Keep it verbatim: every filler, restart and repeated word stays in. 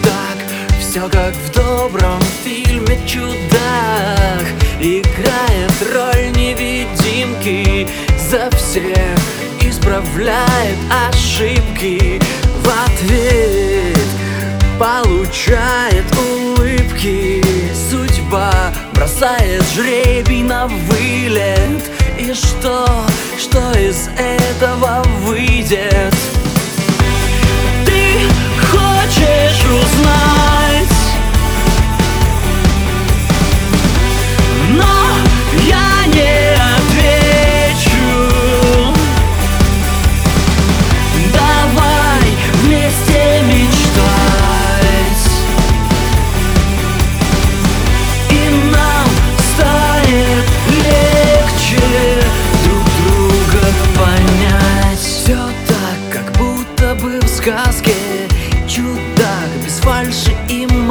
чудак, все как в добром фильме «Чудак». Играет роль невидимки, за всех исправляет ошибки. В ответ получает улыбки. Судьба бросает жребий на вылет. И что, что из этого выйдет? Ты хочешь узнать, но я не отвечу. Давай вместе мечтать, и нам станет легче друг друга понять. Все так, как будто бы в сказке. Чудак без фальши и